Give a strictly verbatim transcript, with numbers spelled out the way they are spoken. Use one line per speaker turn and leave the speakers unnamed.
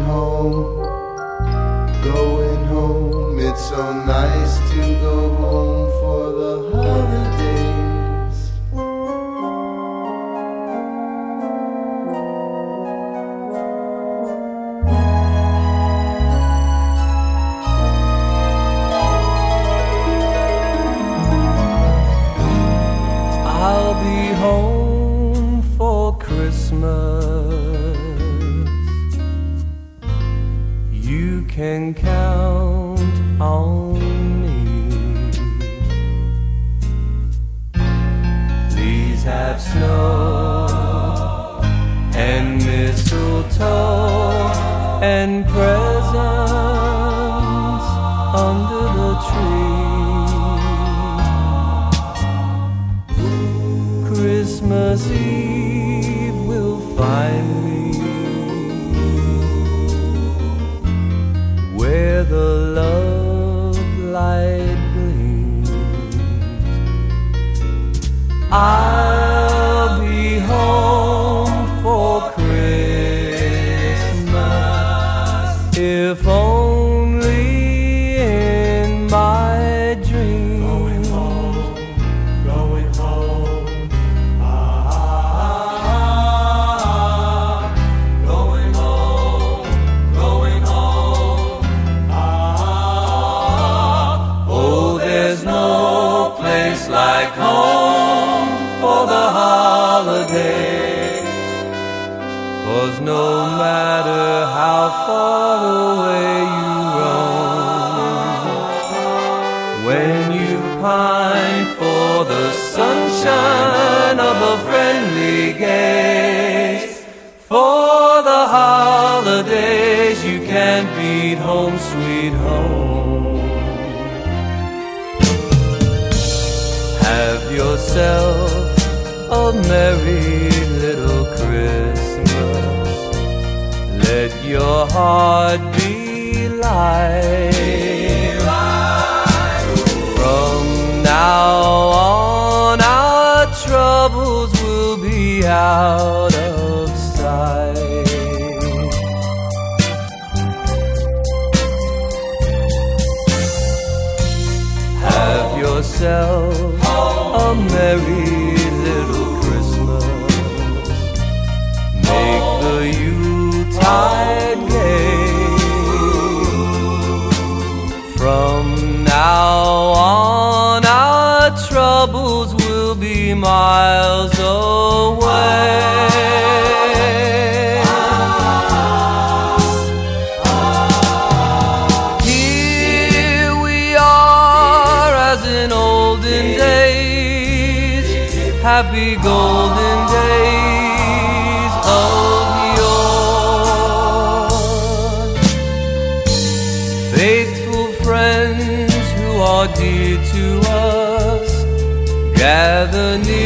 home, going home. It's so nice to go home for the holidays.
I'll be home for Christmas. You can count on me. Please have snow and mistletoe and presents under the tree. Christmas Eve will find me where the love light gleams. I'll be home for Christmas, if only in my dreams.
Going home, going home. Going home, going home.
Oh, there's no place like home for the holiday, 'cause no matter how far away you roam, when you pine for the sunshine of a friendly gaze, for the holidays you can't beat home sweet home. Have yourself a merry little Christmas. Let your heart be light. From now on, our troubles will be out of sight. Have yourself a merry little Christmas. Make the Yuletide gay. From now on, our troubles will be miles away. Here we are as in olden days, happy golden days of yore. Faithful friends who are dear to us gather near.